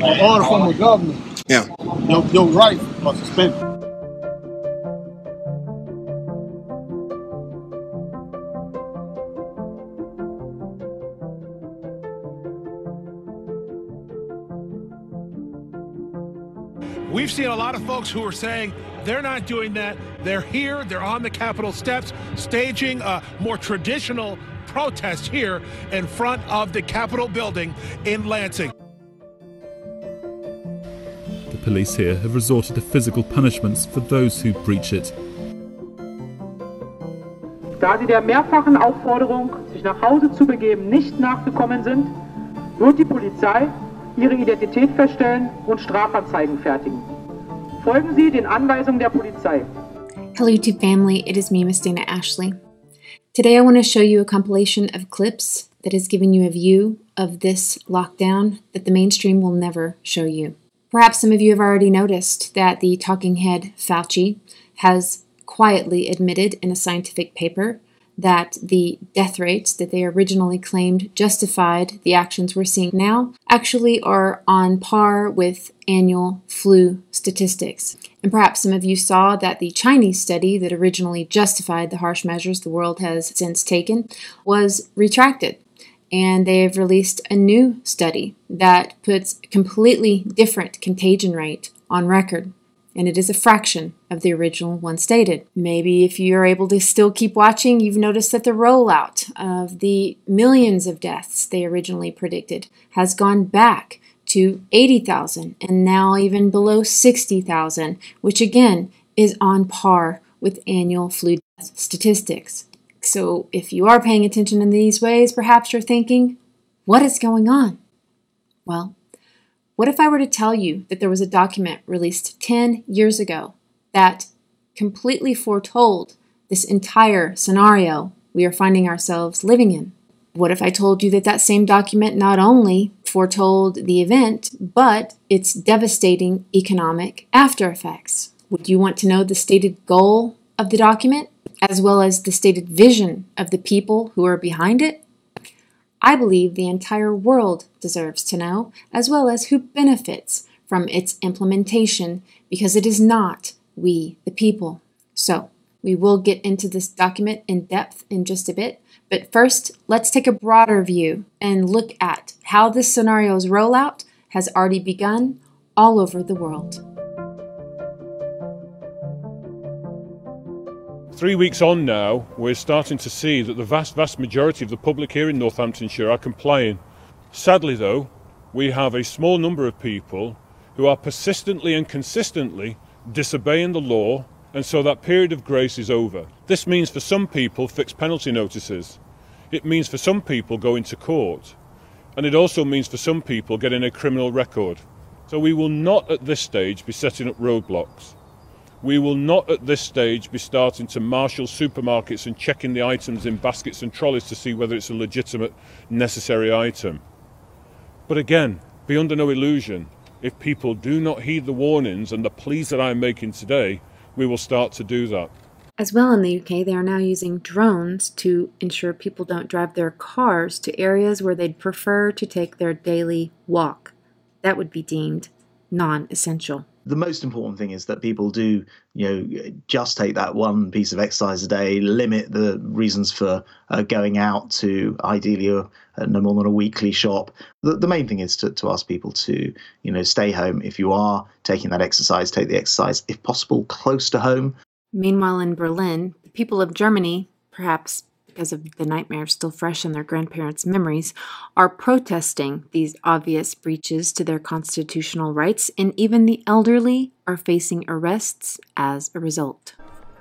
an order from the governor, your rights are suspended. We've seen a lot of folks who are saying they're not doing that. They're here, they're on the Capitol steps, staging a more traditional protest here in front of the Capitol building in Lansing. The police here have resorted to physical punishments for those who breach it. Da sie der mehrfachen Aufforderung, sich nach Hause zu begeben, nicht nachgekommen sind, wird die Polizei ihre Identität feststellen und Strafanzeigen fertigen. Folgen Sie den Anweisungen der Polizei. Hello YouTube family, it is me, Miss Dana Ashley. Today I want to show you a compilation of clips that has given you a view of this lockdown that the mainstream will never show you. Perhaps some of you have already noticed that the talking head Fauci has quietly admitted in a scientific paper that the death rates that they originally claimed justified the actions we're seeing now actually are on par with annual flu statistics. And perhaps some of you saw that the Chinese study that originally justified the harsh measures the world has since taken was retracted. And they have released a new study that puts a completely different contagion rate on record. And it is a fraction of the original one stated. Maybe if you're able to still keep watching, you've noticed that the rollout of the millions of deaths they originally predicted has gone back to 80,000 and now even below 60,000, which again is on par with annual flu death statistics. So if you are paying attention in these ways, perhaps you're thinking, what is going on? Well, what if I were to tell you that there was a document released 10 years ago that completely foretold this entire scenario we are finding ourselves living in? What if I told you that that same document not only foretold the event, but its devastating economic after effects? Would you want to know the stated goal of the document, as well as the stated vision of the people who are behind it? I believe the entire world deserves to know, as well as who benefits from its implementation, because it is not we, the people. So, we will get into this document in depth in just a bit, but first, let's take a broader view and look at how this scenario's rollout has already begun all over the world. 3 weeks on now, we're starting to see that the vast majority of the public here in Northamptonshire are complying. Sadly though, we have a small number of people who are persistently and consistently disobeying the law, and so that period of grace is over. This means for some people fixed penalty notices. It means for some people going to court. And it also means for some people getting a criminal record. So we will not at this stage be setting up roadblocks. We will not at this stage be starting to marshal supermarkets and checking the items in baskets and trolleys to see whether it's a legitimate, necessary item. But again, be under no illusion, if people do not heed the warnings and the pleas that I'm making today, we will start to do that. As well in the UK, they are now using drones to ensure people don't drive their cars to areas where they'd prefer to take their daily walk. That would be deemed non-essential. The most important thing is that people do, just take that one piece of exercise a day, limit the reasons for going out to ideally no more than a weekly shop. The main thing is to ask people to, stay home. If you are taking that exercise, take the exercise, if possible, close to home. Meanwhile, in Berlin, the people of Germany, perhaps because of the nightmare still fresh in their grandparents' memories, are protesting these obvious breaches to their constitutional rights, and even the elderly are facing arrests as a result.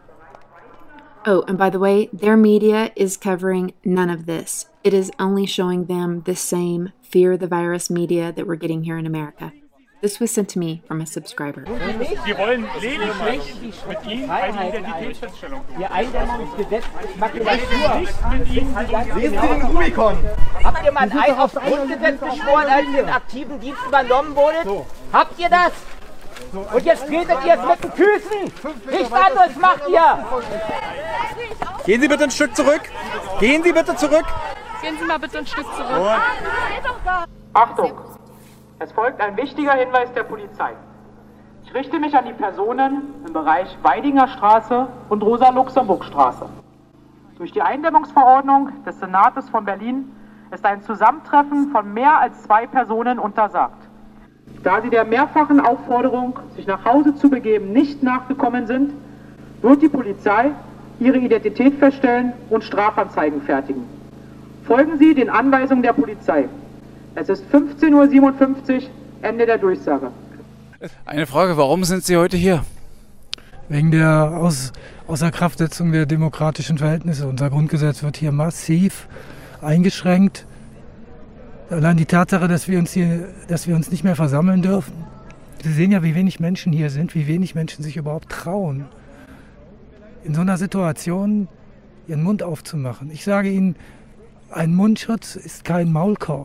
Oh, and by the way, their media is covering none of this. It is only showing them the same fear the virus media that we're getting here in America. This was sent to me from a subscriber. Wir wollen lediglich mit Ihnen eine Identitätsfeststellung. Ihr Eindämmungsgesetz macht nicht mit Ihnen. Lesen Sie den Rubikon. Habt ihr mal ein Eid aufs Grundgesetz geschworen, als ihr in aktiven Dienst übernommen wurdet? So. Habt ihr das? Und jetzt tretet ihr es mit den Füßen. Nichts anderes macht ihr. Gehen Sie bitte ein Stück zurück. Gehen Sie bitte zurück. Gehen Sie mal bitte ein Stück zurück. Achtung! Es folgt ein wichtiger Hinweis der Polizei. Ich richte mich an die Personen im Bereich Weidinger Straße und Rosa-Luxemburg-Straße. Durch die Eindämmungsverordnung des Senates von Berlin ist ein Zusammentreffen von mehr als 2 Personen untersagt. Da sie der mehrfachen Aufforderung, sich nach Hause zu begeben, nicht nachgekommen sind, wird die Polizei ihre Identität feststellen und Strafanzeigen fertigen. Folgen Sie den Anweisungen der Polizei. Es ist 15:57 Uhr, Ende der Durchsage. Eine Frage, warum sind Sie heute hier? Wegen der Außerkraftsetzung der demokratischen Verhältnisse. Unser Grundgesetz wird hier massiv eingeschränkt. Allein die Tatsache, dass wir uns nicht mehr versammeln dürfen. Sie sehen ja, wie wenig Menschen hier sind, wie wenig Menschen sich überhaupt trauen, in so einer Situation ihren Mund aufzumachen. Ich sage Ihnen, ein Mundschutz ist kein Maulkorb.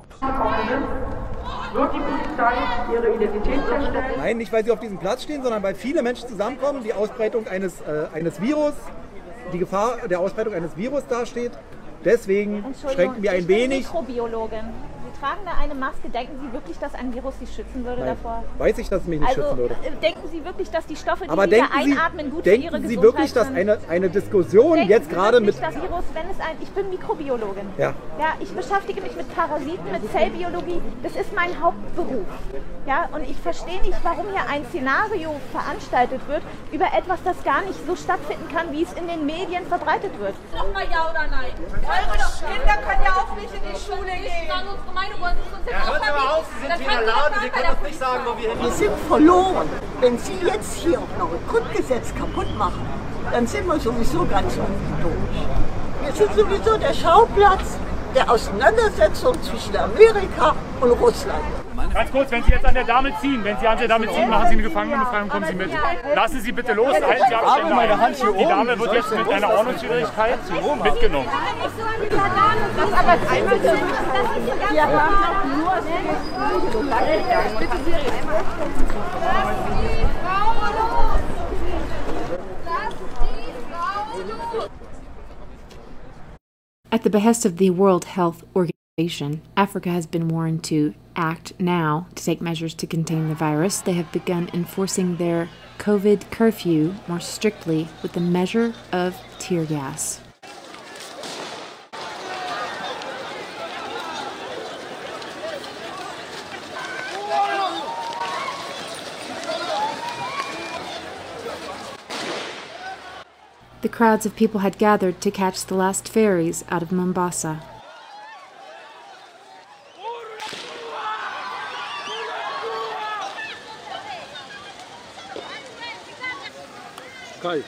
Wird die Polizei ihre Identität feststellen? Nein, nicht weil sie auf diesem Platz stehen, sondern weil viele Menschen zusammenkommen, die Ausbreitung eines Virus, die Gefahr der Ausbreitung eines Virus dasteht. Deswegen schränken wir ein wenig. Ich bin Mikrobiologin. Sie tragen da eine Maske. Denken Sie wirklich, dass ein Virus Sie schützen würde davor? Weiß ich, dass es mich nicht schützen würde. Denken Sie wirklich, dass die Stoffe, die aber Sie da einatmen, gut für Ihre Gesundheit sind? Denken Sie wirklich, dass eine Diskussion jetzt gerade mit... Das Virus, ich bin Mikrobiologin. Ja. Ja, ich beschäftige mich mit Parasiten, mit Zellbiologie. Das ist mein Hauptberuf. Ja, und ich verstehe nicht, warum hier ein Szenario veranstaltet wird über etwas, das gar nicht so stattfinden kann, wie es in den Medien verbreitet wird. Sag mal ja oder nein. Eure Kinder können ja auch nicht in die Schule gehen. Hört mal auf, Sie sind wieder laut, Sie können uns nicht sagen, wo wir hin. Wir sind verloren. Wenn Sie jetzt hier auch noch ein Grundgesetz kaputt machen, dann sind wir sowieso ganz unten durch. Wir sind sowieso der Schauplatz der Auseinandersetzung zwischen Amerika und Russland. Ganz kurz, wenn Sie jetzt an der Dame ziehen, machen Sie eine Gefangenenbefreiung, kommen Sie mit. Lassen Sie bitte los, halten Sie Abstände ein. Die Dame wird jetzt mit einer Ordnungswidrigkeit mitgenommen. Das aber einmal so. Wir haben nur bitte Sie At the behest of the World Health Organization, Africa has been warned to act now to take measures to contain the virus. They have begun enforcing their COVID curfew more strictly with a measure of tear gas. The crowds of people had gathered to catch the last ferries out of Mombasa. Kai.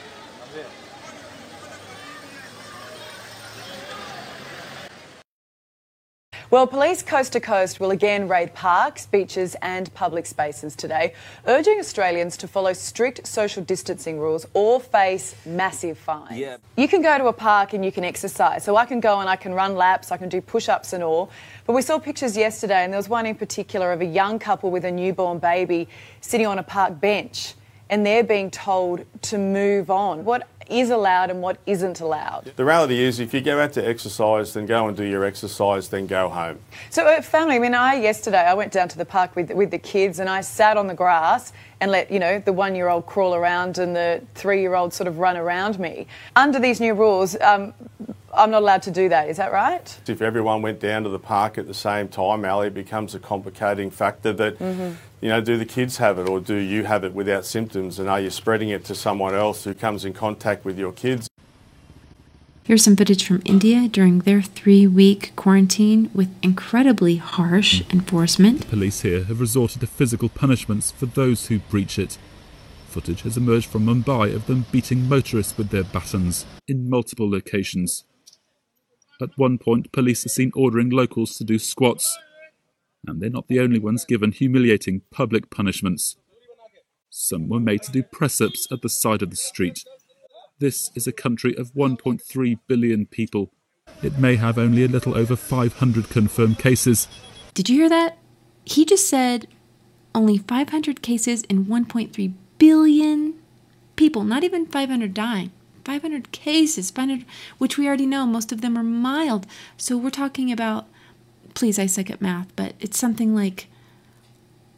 Well, police coast to coast will again raid parks, beaches and public spaces today, urging Australians to follow strict social distancing rules or face massive fines. Yeah. You can go to a park and you can exercise. So I can go and I can run laps, I can do push-ups and all. But we saw pictures yesterday and there was one in particular of a young couple with a newborn baby sitting on a park bench and they're being told to move on. What is allowed and what isn't allowed? The reality is if you go out to exercise, then go and do your exercise, then go home. So family, yesterday I went down to the park with the kids and I sat on the grass and let, the 1-year-old crawl around and the 3-year-old sort of run around me. Under these new rules, I'm not allowed to do that, is that right? If everyone went down to the park at the same time, Ali, it becomes a complicating factor that, do the kids have it or do you have it without symptoms and are you spreading it to someone else who comes in contact with your kids? Here's some footage from India during their 3-week quarantine with incredibly harsh enforcement. Police here have resorted to physical punishments for those who breach it. Footage has emerged from Mumbai of them beating motorists with their batons in multiple locations. At one point, police are seen ordering locals to do squats. And they're not the only ones given humiliating public punishments. Some were made to do press-ups at the side of the street. This is a country of 1.3 billion people. It may have only a little over 500 confirmed cases. Did you hear that? He just said only 500 cases in 1.3 billion people. Not even 500 dying. 500 cases, 500, which we already know most of them are mild. So we're talking about, please, I suck at math, but it's something like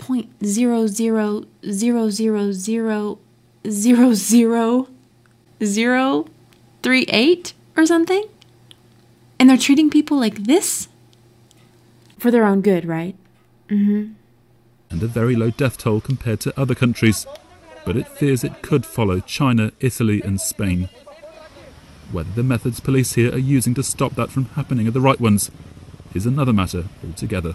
0.000000038 or something? And they're treating people like this? For their own good, right? Mm-hmm. And a very low death toll compared to other countries, but it fears it could follow China, Italy and Spain. Whether the methods police here are using to stop that from happening are the right ones is another matter altogether.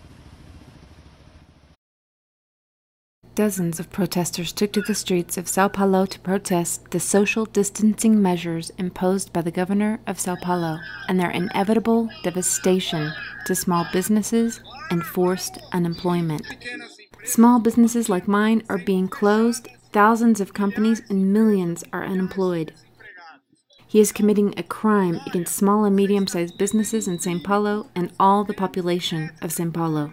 Dozens of protesters took to the streets of Sao Paulo to protest the social distancing measures imposed by the governor of Sao Paulo and their inevitable devastation to small businesses and forced unemployment. Small businesses like mine are being closed, thousands of companies and millions are unemployed. He is committing a crime against small and medium-sized businesses in São Paulo and all the population of São Paulo.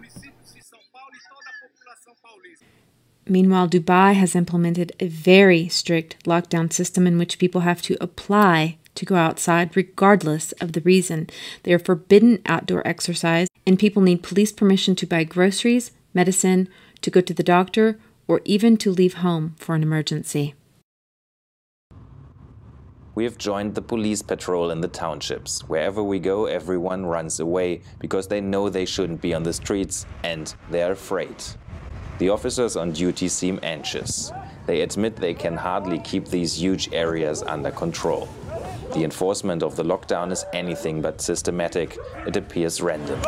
Meanwhile, Dubai has implemented a very strict lockdown system in which people have to apply to go outside regardless of the reason. They are forbidden outdoor exercise, and people need police permission to buy groceries, medicine, to go to the doctor, or even to leave home for an emergency. We have joined the police patrol in the townships. Wherever we go, everyone runs away because they know they shouldn't be on the streets and they're afraid. The officers on duty seem anxious. They admit they can hardly keep these huge areas under control. The enforcement of the lockdown is anything but systematic. It appears random.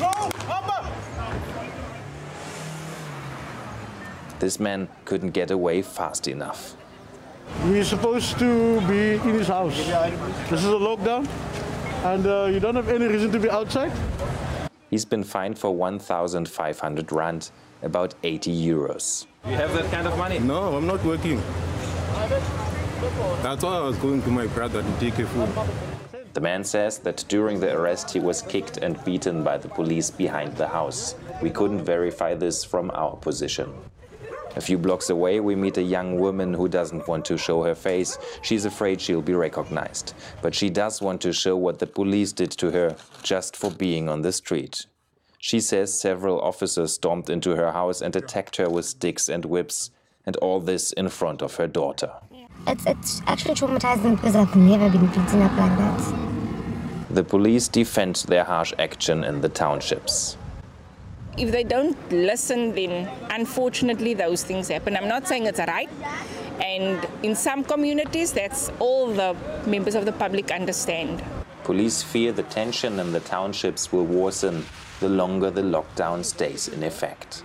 This man couldn't get away fast enough. We're supposed to be in his house. This is a lockdown, and you don't have any reason to be outside. He's been fined for 1,500 rand, about 80 euros. You have that kind of money? No, I'm not working. That's why I was going to my brother to take a food. The man says that during the arrest he was kicked and beaten by the police behind the house. We couldn't verify this from our position. A few blocks away, we meet a young woman who doesn't want to show her face. She's afraid she'll be recognized. But she does want to show what the police did to her just for being on the street. She says several officers stormed into her house and attacked her with sticks and whips, and all this in front of her daughter. It's actually traumatizing because I've never been beaten up like that. The police defend their harsh action in the townships. If they don't listen, then unfortunately those things happen. I'm not saying it's right. And in some communities, that's all the members of the public understand. Police fear the tension in the townships will worsen the longer the lockdown stays in effect.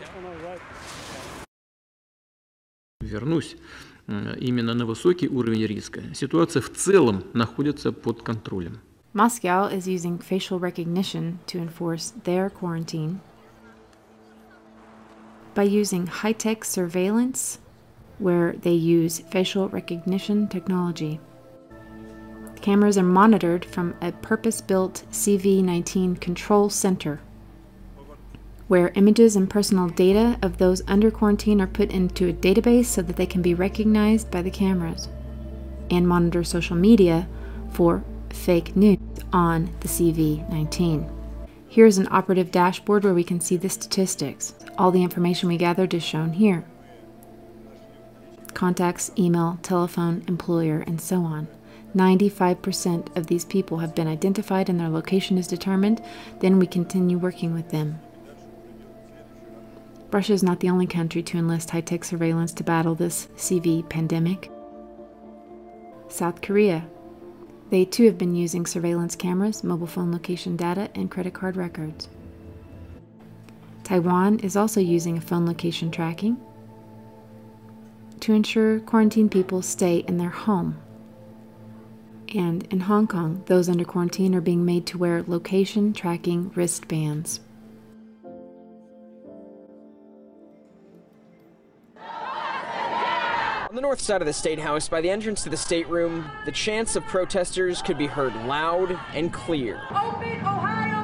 Вернусь именно на высокий уровень риска. Ситуация в целом находится под контролем. Moscow is using facial recognition to enforce their quarantine. By using high-tech surveillance, where they use facial recognition technology. Cameras are monitored from a purpose-built CV-19 control center, where images and personal data of those under quarantine are put into a database so that they can be recognized by the cameras, and monitor social media for fake news on the CV-19. Here's an operative dashboard where we can see the statistics. All the information we gathered is shown here. Contacts, email, telephone, employer, and so on. 95% of these people have been identified and their location is determined. Then we continue working with them. Russia is not the only country to enlist high-tech surveillance to battle this CV pandemic. South Korea. They too have been using surveillance cameras, mobile phone location data, and credit card records. Taiwan is also using a phone location tracking to ensure quarantined people stay in their home. And in Hong Kong, those under quarantine are being made to wear location tracking wristbands. On the north side of the State House, by the entrance to the State Room, the chants of protesters could be heard loud and clear. Open Ohio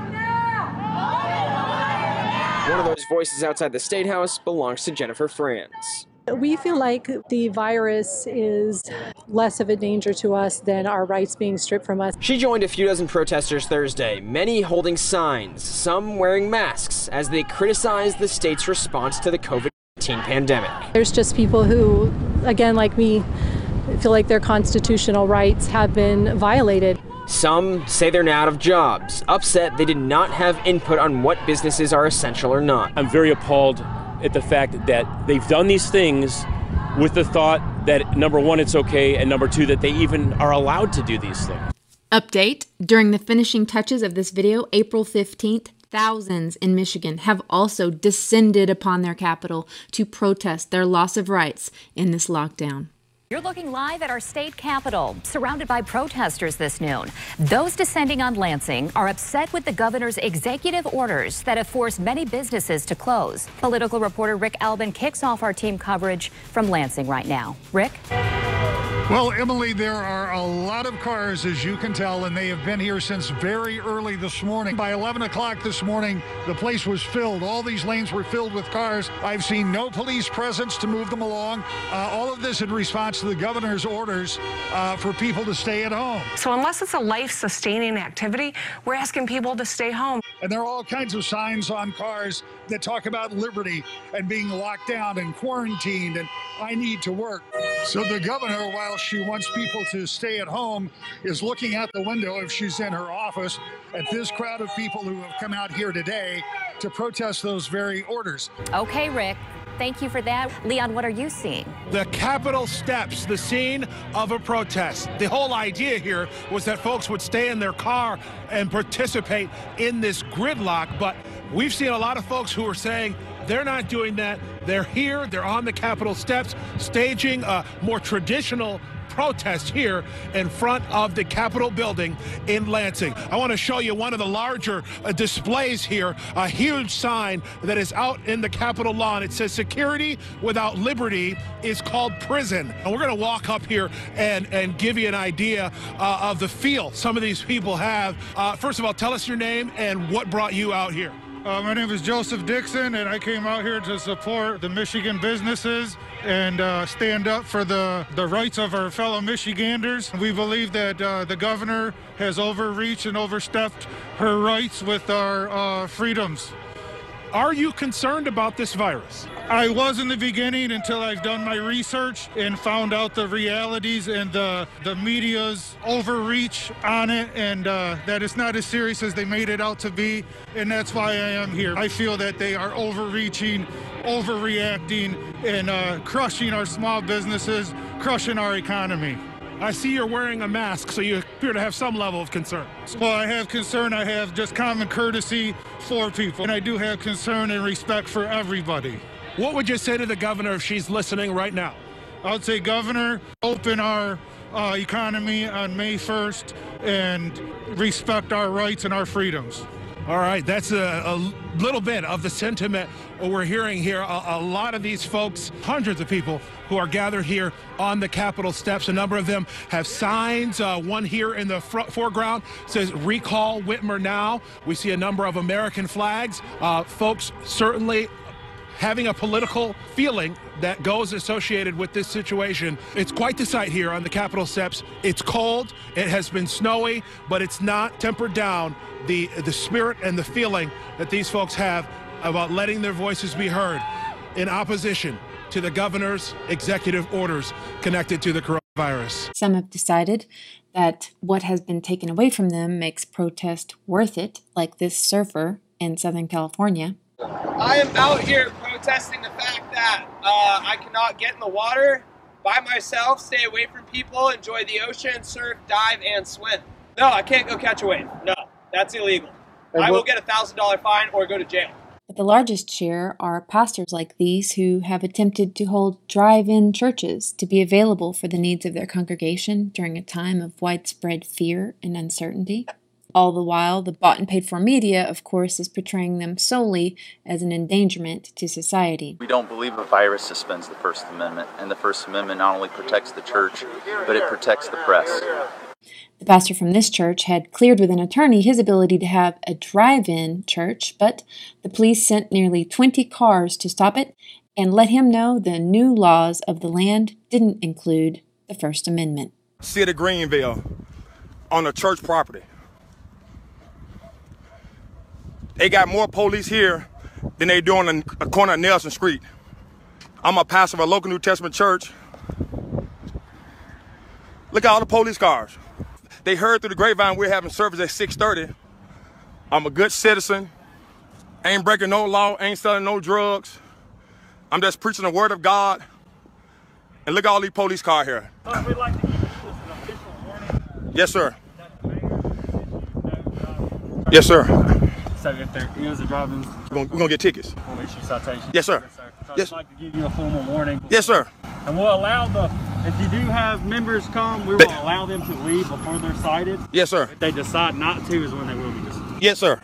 now! One of those voices outside the State House belongs to Jennifer Franz. We feel like the virus is less of a danger to us than our rights being stripped from us. She joined a few dozen protesters Thursday, many holding signs, some wearing masks, as they criticized the state's response to the COVID-19 pandemic. There's just people who, again, like me, feel like their constitutional rights have been violated. Some say they're now out of jobs, upset they did not have input on what businesses are essential or not. I'm very appalled at the fact that they've done these things with the thought that, number one, it's okay, and number two, that they even are allowed to do these things. Update. During the finishing touches of this video, April 15th, thousands in Michigan have also descended upon their capital to protest their loss of rights in this lockdown. You're looking live at our state capitol, surrounded by protesters this noon. Those descending on Lansing are upset with the governor's executive orders that have forced many businesses to close. Political reporter Rick Albin kicks off our team coverage from Lansing right now. Rick? Well, Emily, there are a lot of cars, as you can tell, and they have been here since very early this morning. By 11 o'clock this morning, the place was filled. All these lanes were filled with cars. I've seen no police presence to move them along. All of this in response to the governor's orders for people to stay at home. So unless it's a life-sustaining activity, we're asking people to stay home. And there are all kinds of signs on cars that talk about liberty and being locked down and quarantined and I need to work. So the governor, while she wants people to stay at home, is looking out the window if she's in her office at this crowd of people who have come out here today to protest those very orders. Okay, Rick. Thank you for that. Leon, what are you seeing? The Capitol steps, the scene of a protest. The whole idea here was that folks would stay in their car and participate in this gridlock, but we've seen a lot of folks who are saying they're not doing that. They're here, they're on the Capitol steps, staging a more traditional protest here in front of the Capitol building in Lansing. I want to show you one of the larger displays here, a huge sign that is out in the Capitol lawn. It says security without liberty is called prison. And we're going to walk up here and give you an idea of the feel some of these people have. First of all, tell us your name and what brought you out here. My name is Joseph Dixon, and I came out here to support the Michigan businesses and stand up for the rights of our fellow Michiganders. We believe that the governor has overreached and overstepped her rights with our freedoms. Are you concerned about this virus? I was in the beginning until I've done my research and found out the realities and the media's overreach on it, and that it's not as serious as they made it out to be, and that's why I am here. I feel that they are overreaching, overreacting, and crushing our small businesses, crushing our economy. I see you're wearing a mask, so you appear to have some level of concern. Well, I have concern. I have just common courtesy for people, and I do have concern and respect for everybody. What would you say to the governor if she's listening right now? I would say, Governor, open our economy on May 1st and respect our rights and our freedoms. All right, that's a little bit of the sentiment we're hearing here. A lot of these folks, hundreds of people who are gathered here on the Capitol steps. A number of them have signs. One here in the foreground says, "Recall Whitmer now." We see a number of American flags. Folks certainly having a political feeling that goes associated with this situation. It's quite the sight here on the Capitol steps. It's cold, it has been snowy, but it's not tempered down the spirit and the feeling that these folks have about letting their voices be heard in opposition to the governor's executive orders connected to the coronavirus. Some have decided that what has been taken away from them makes protest worth it, like this surfer in Southern California. I am out here protesting the fact that I cannot get in the water by myself, stay away from people, enjoy the ocean, surf, dive, and swim. No, I can't go catch a wave. No, that's illegal. I will get a $1,000 fine or go to jail. But the largest share are pastors like these who have attempted to hold drive-in churches to be available for the needs of their congregation during a time of widespread fear and uncertainty. All the while, the bought and paid for media, of course, is portraying them solely as an endangerment to society. We don't believe a virus suspends the First Amendment, and the First Amendment not only protects the church, but it protects the press. The pastor from this church had cleared with an attorney his ability to have a drive-in church, but the police sent nearly 20 cars to stop it, and let him know the new laws of the land didn't include the First Amendment. City of Greenville on a church property. They got more police here than they do on the corner of Nelson Street. I'm a pastor of a local New Testament church. Look at all the police cars. They heard through the grapevine we're having service at 6:30. I'm a good citizen. Ain't breaking no law, ain't selling no drugs. I'm just preaching the word of God. And look at all these police cars here. We'd like to give you just an official warning. Yes, sir. Yes, sir. So if there is a driving, we're gonna get tickets. We'll issue citations. Yes, sir. Yes, sir. So Yes. I'd like to give you a formal warning. Yes, sir. And we'll allow if you do have members come, we will allow them to leave before they're cited. Yes, sir. If they decide not to is when they will be dismissed. Yes, sir.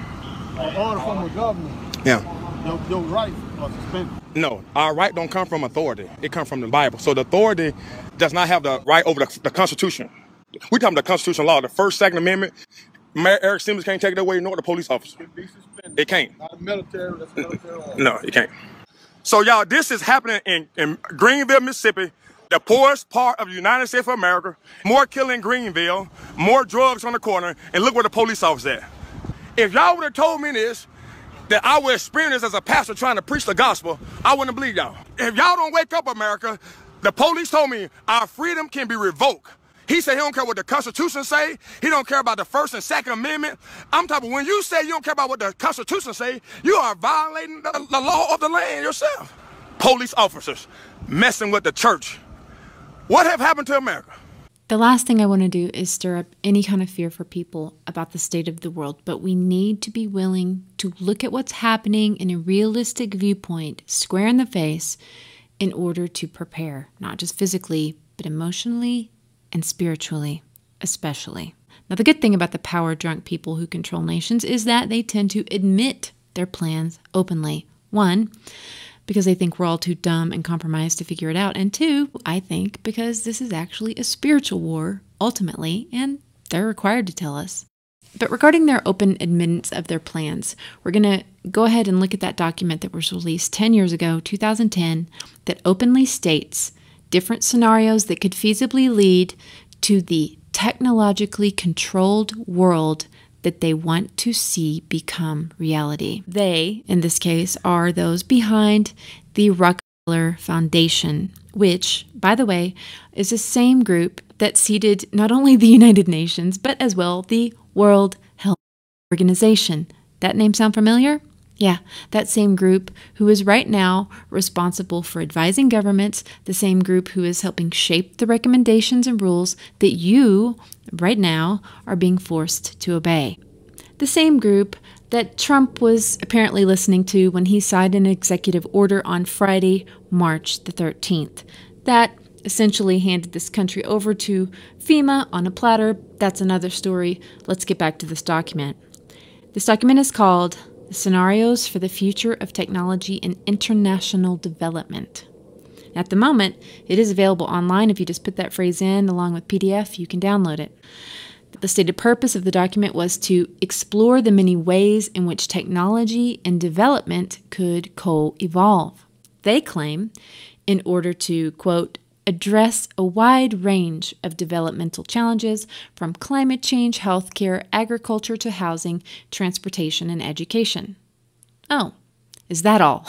An order from the government. Yeah. Your rights are suspended. No, our right don't come from authority. It comes from the Bible. So the authority does not have the right over the Constitution. We talking about the Constitutional law, the First, Second Amendment. Mayor Eric Simmons can't take it away, nor the police officer. It can't. Not military, that's military law. No, it can't. So y'all, this is happening in Greenville, Mississippi, the poorest part of the United States of America. More killing in Greenville, more drugs on the corner, and look where the police officer at. If y'all would have told me this, that I would experience as a pastor trying to preach the gospel, I wouldn't believe y'all. If y'all don't wake up, America, the police told me our freedom can be revoked. He said he don't care what the Constitution say. He don't care about the First and Second Amendment. I'm talking, when you say you don't care about what the Constitution say, you are violating the law of the land yourself. Police officers messing with the church. What have happened to America? The last thing I want to do is stir up any kind of fear for people about the state of the world, but we need to be willing to look at what's happening in a realistic viewpoint, square in the face, in order to prepare, not just physically, but emotionally and spiritually, especially. Now, the good thing about the power-drunk people who control nations is that they tend to admit their plans openly. One, because they think we're all too dumb and compromised to figure it out. And two, I think because this is actually a spiritual war, ultimately, and they're required to tell us. But regarding their open admittance of their plans, we're going to go ahead and look at that document that was released 10 years ago, 2010, that openly states different scenarios that could feasibly lead to the technologically controlled world that they want to see become reality. They, in this case, are those behind the Rockefeller Foundation, which, by the way, is the same group that seeded not only the United Nations, but as well the World Health Organization. That name sound familiar? Yeah, that same group who is right now responsible for advising governments, the same group who is helping shape the recommendations and rules that you, right now, are being forced to obey. The same group that Trump was apparently listening to when he signed an executive order on Friday, March the 13th. That essentially handed this country over to FEMA on a platter. That's another story. Let's get back to this document. This document is called The Scenarios for the Future of Technology and International Development. At the moment, it is available online. If you just put that phrase in along with PDF, you can download it. The stated purpose of the document was to explore the many ways in which technology and development could co-evolve. They claim, in order to, quote, address a wide range of developmental challenges from climate change, healthcare, agriculture to housing, transportation, and education. Oh, is that all?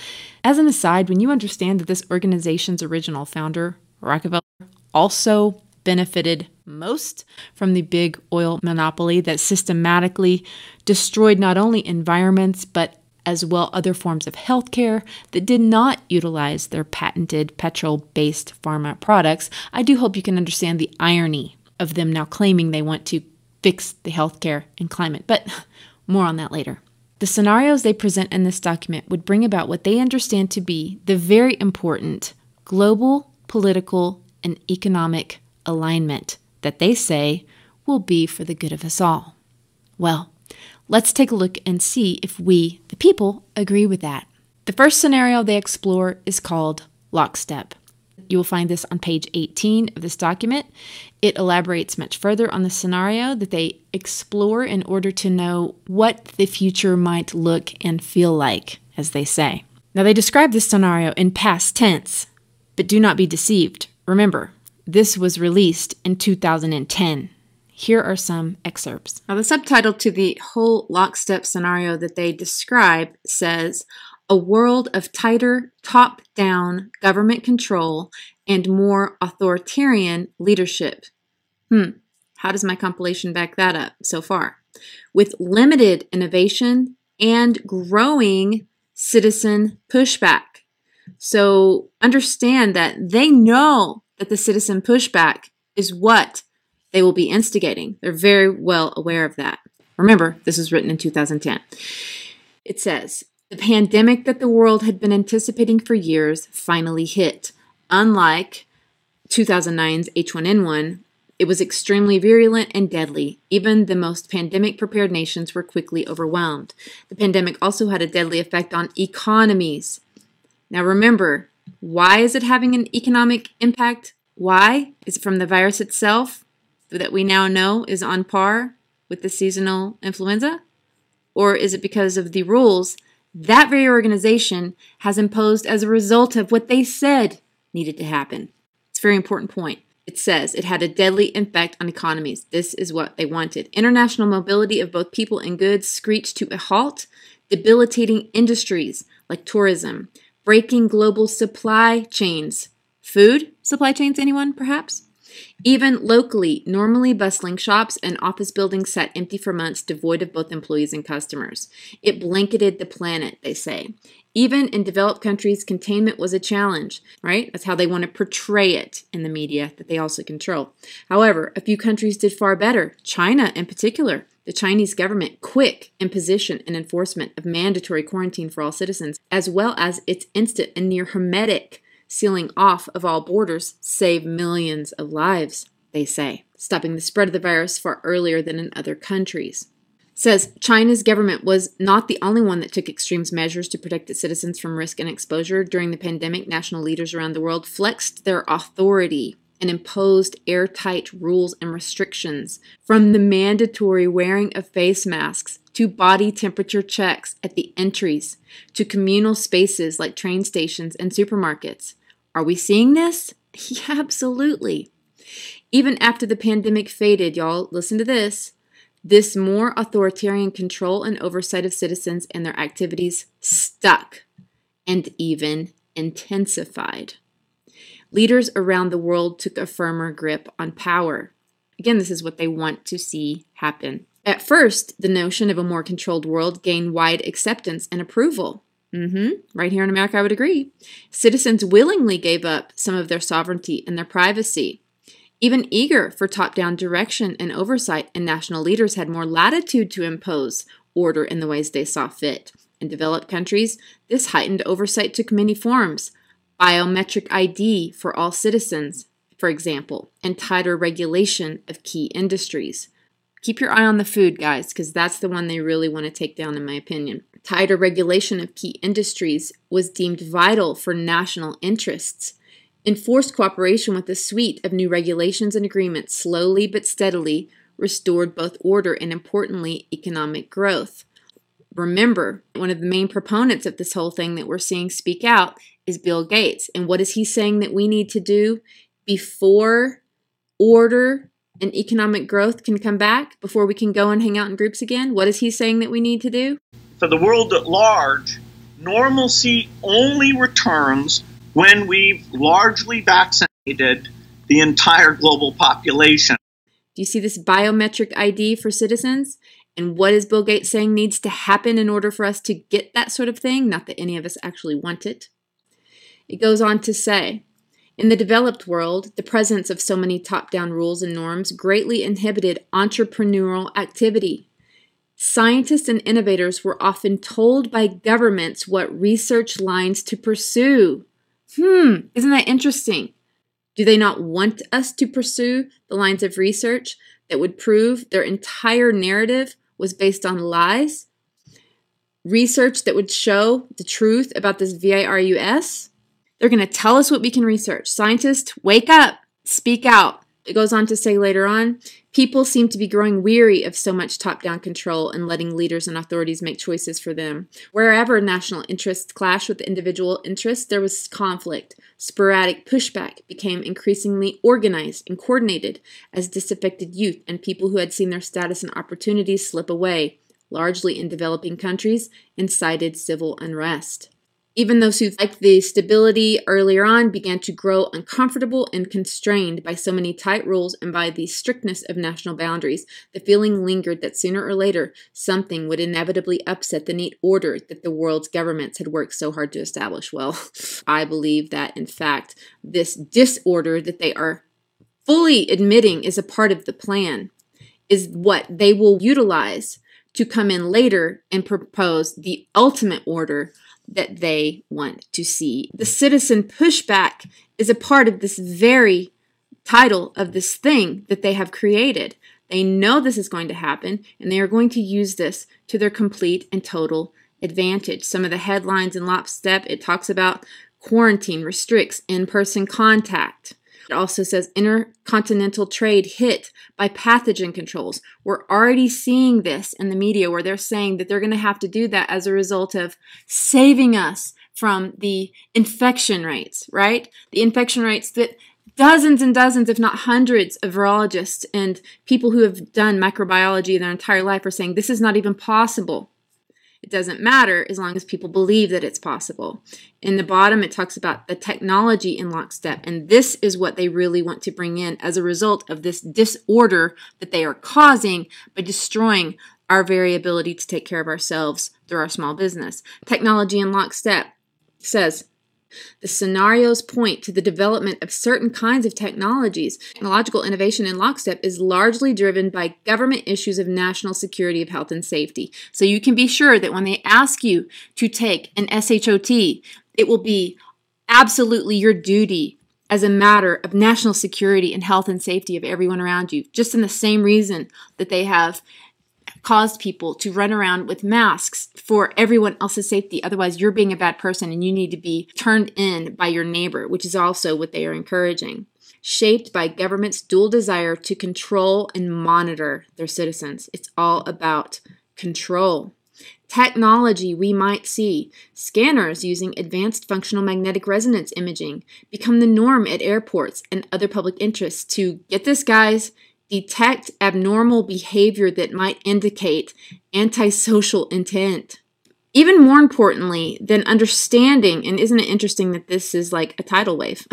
As an aside, when you understand that this organization's original founder, Rockefeller, also benefited most from the big oil monopoly that systematically destroyed not only environments, but as well other forms of healthcare that did not utilize their patented petrol-based pharma products, I do hope you can understand the irony of them now claiming they want to fix the healthcare and climate. But more on that later. The scenarios they present in this document would bring about what they understand to be the very important global, political, and economic alignment that they say will be for the good of us all. Well, let's take a look and see if we, the people, agree with that. The first scenario they explore is called lockstep. You will find this on page 18 of this document. It elaborates much further on the scenario that they explore in order to know what the future might look and feel like, as they say. Now, they describe this scenario in past tense, but do not be deceived. Remember, this was released in 2010. Here are some excerpts. Now, the subtitle to the whole lockstep scenario that they describe says, "A world of tighter, top-down government control and more authoritarian leadership." How does my compilation back that up so far? With limited innovation and growing citizen pushback. So understand that they know that the citizen pushback is what they will be instigating. They're very well aware of that. Remember, this was written in 2010. It says, "The pandemic that the world had been anticipating for years finally hit. Unlike 2009's H1N1, it was extremely virulent and deadly. Even the most pandemic-prepared nations were quickly overwhelmed. The pandemic also had a deadly effect on economies." Now remember, why is it having an economic impact? Why? Is it from the virus itself that we now know is on par with the seasonal influenza? Or is it because of the rules that very organization has imposed as a result of what they said needed to happen? It's a very important point. It says it had a deadly effect on economies. This is what they wanted. International mobility of both people and goods screeched to a halt, debilitating industries like tourism, breaking global supply chains. Food supply chains, anyone, perhaps? Even locally, normally bustling shops and office buildings sat empty for months, devoid of both employees and customers. It blanketed the planet, they say. Even in developed countries, containment was a challenge, right? That's how they want to portray it in the media that they also control. However, a few countries did far better. China, in particular. The Chinese government, quick imposition and enforcement of mandatory quarantine for all citizens, as well as its instant and near hermetic sealing off of all borders, saved millions of lives, they say, stopping the spread of the virus far earlier than in other countries. Says China's government was not the only one that took extreme measures to protect its citizens from risk and exposure. During the pandemic, national leaders around the world flexed their authority and imposed airtight rules and restrictions, from the mandatory wearing of face masks to body temperature checks at the entries to communal spaces like train stations and supermarkets. Are we seeing this? Yeah, absolutely. Even after the pandemic faded, y'all, listen to this. This more authoritarian control and oversight of citizens and their activities stuck and even intensified. Leaders around the world took a firmer grip on power. Again, this is what they want to see happen. At first, the notion of a more controlled world gained wide acceptance and approval. Right here in America, I would agree. Citizens willingly gave up some of their sovereignty and their privacy, even eager for top-down direction and oversight, and national leaders had more latitude to impose order in the ways they saw fit. In developed countries, this heightened oversight took many forms. Biometric ID for all citizens, for example, and tighter regulation of key industries. Keep your eye on the food, guys, because that's the one they really want to take down, in my opinion. Tighter regulation of key industries was deemed vital for national interests. Enforced cooperation with a suite of new regulations and agreements slowly but steadily restored both order and, importantly, economic growth. Remember, one of the main proponents of this whole thing that we're seeing speak out is Bill Gates. And what is he saying that we need to do before order and economic growth can come back, before we can go and hang out in groups again? What is he saying that we need to do? For the world at large, normalcy only returns when we've largely vaccinated the entire global population. Do you see this biometric ID for citizens? And what is Bill Gates saying needs to happen in order for us to get that sort of thing? Not that any of us actually want it. It goes on to say, in the developed world, the presence of so many top-down rules and norms greatly inhibited entrepreneurial activity. Scientists and innovators were often told by governments what research lines to pursue. Isn't that interesting? Do they not want us to pursue the lines of research that would prove their entire narrative was based on lies? Research that would show the truth about this virus? They're going to tell us what we can research. Scientists, wake up, speak out. It goes on to say later on, People seem to be growing weary of so much top-down control and letting leaders and authorities make choices for them. Wherever national interests clashed with individual interests, there was conflict. Sporadic pushback became increasingly organized and coordinated as disaffected youth and people who had seen their status and opportunities slip away, largely in developing countries, incited civil unrest. Even those who liked the stability earlier on began to grow uncomfortable and constrained by so many tight rules and by the strictness of national boundaries. The feeling lingered that sooner or later something would inevitably upset the neat order that the world's governments had worked so hard to establish. Well, I believe that, in fact, this disorder that they are fully admitting is a part of the plan is what they will utilize to come in later and propose the ultimate order that they want to see. The citizen pushback is a part of this very title of this thing that they have created. They know this is going to happen, and they are going to use this to their complete and total advantage. Some of the headlines in Lockstep, it talks about quarantine restricts in-person contact. It also says intercontinental trade hit by pathogen controls. We're already seeing this in the media where they're saying that they're going to have to do that as a result of saving us from the infection rates, right? The infection rates that dozens and dozens, if not hundreds, of virologists and people who have done microbiology their entire life are saying this is not even possible. It doesn't matter as long as people believe that it's possible. In the bottom, it talks about the technology in Lockstep, and this is what they really want to bring in as a result of this disorder that they are causing by destroying our very ability to take care of ourselves through our small business. Technology in Lockstep says, the scenarios point to the development of certain kinds of technologies. Technological innovation in Lockstep is largely driven by government issues of national security of health and safety. So you can be sure that when they ask you to take an SHOT, it will be absolutely your duty as a matter of national security and health and safety of everyone around you, just in the same reason that they have caused people to run around with masks for everyone else's safety. Otherwise, you're being a bad person and you need to be turned in by your neighbor, which is also what they are encouraging. Shaped by government's dual desire to control and monitor their citizens. It's all about control. Technology we might see. Scanners using advanced functional magnetic resonance imaging become the norm at airports and other public interests to, get this guys, detect abnormal behavior that might indicate antisocial intent. Even more importantly than understanding, and isn't it interesting that this is like a tidal wave?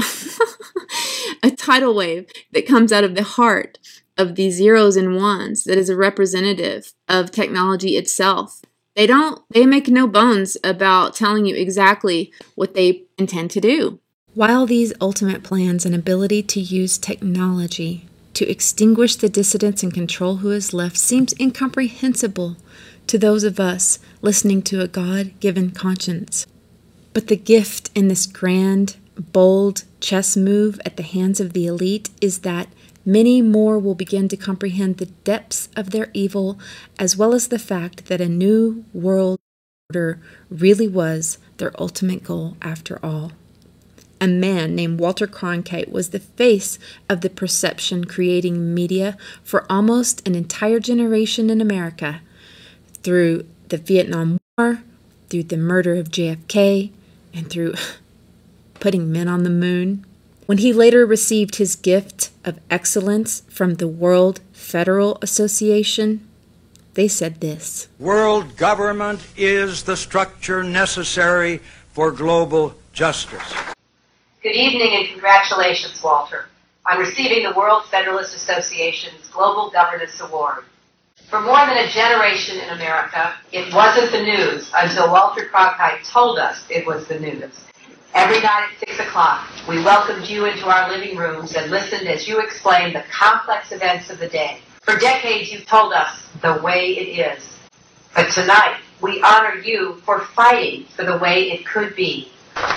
A tidal wave that comes out of the heart of the zeros and ones that is a representative of technology itself. They make no bones about telling you exactly what they intend to do. While these ultimate plans and ability to use technology to extinguish the dissidents and control who is left seems incomprehensible to those of us listening to a God-given conscience. But the gift in this grand, bold chess move at the hands of the elite is that many more will begin to comprehend the depths of their evil, as well as the fact that a new world order really was their ultimate goal after all. A man named Walter Cronkite was the face of the perception-creating media for almost an entire generation in America, through the Vietnam War, through the murder of JFK, and through putting men on the moon. When he later received his gift of excellence from the World Federal Association, they said this: World government is the structure necessary for global justice. Good evening and congratulations, Walter, on receiving the World Federalist Association's Global Governance Award. For more than a generation in America, it wasn't the news until Walter Cronkite told us it was the news. Every night at 6 o'clock, we welcomed you into our living rooms and listened as you explained the complex events of the day. For decades, you told us the way it is. But tonight, we honor you for fighting for the way it could be.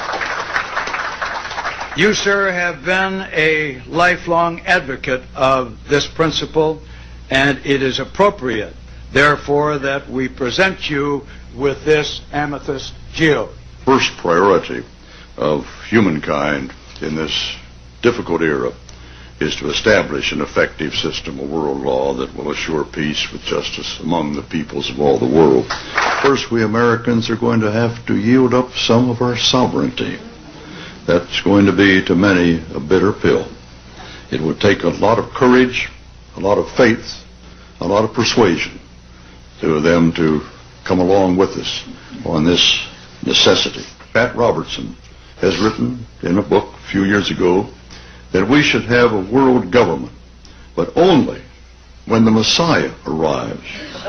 You, sir, have been a lifelong advocate of this principle, and it is appropriate, therefore, that we present you with this amethyst geode. First priority of humankind in this difficult era is to establish an effective system of world law that will assure peace with justice among the peoples of all the world. First, we Americans are going to have to yield up some of our sovereignty. That's going to be, to many, a bitter pill. It would take a lot of courage, a lot of faith, a lot of persuasion to them to come along with us on this necessity. Pat Robertson has written in a book a few years ago that we should have a world government, but only when the Messiah arrives.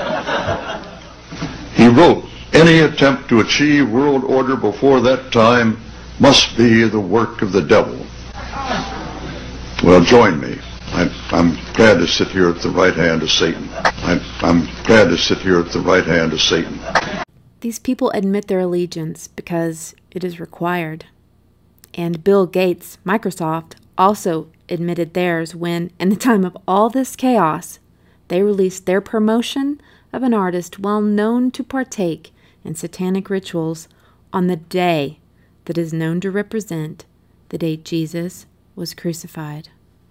He wrote, any attempt to achieve world order before that time must be the work of the devil. Well, join me. I'm glad to sit here at the right hand of Satan. I'm glad to sit here at the right hand of Satan. These people admit their allegiance because it is required. And Bill Gates, Microsoft, also admitted theirs when, in the time of all this chaos, they released their promotion of an artist well known to partake in satanic rituals on the day that is known to represent the day Jesus was crucified.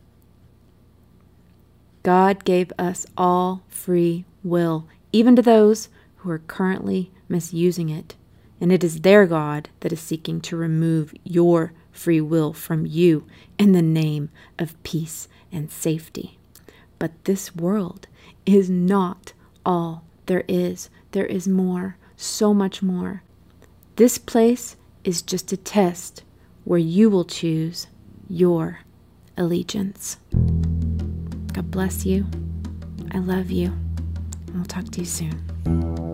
God gave us all free will, even to those who are currently misusing it. And it is their God that is seeking to remove your free will from you in the name of peace and safety. But this world is not all there is. There is more, so much more. This place is just a test where you will choose your allegiance. God bless you. I love you. And we'll talk to you soon.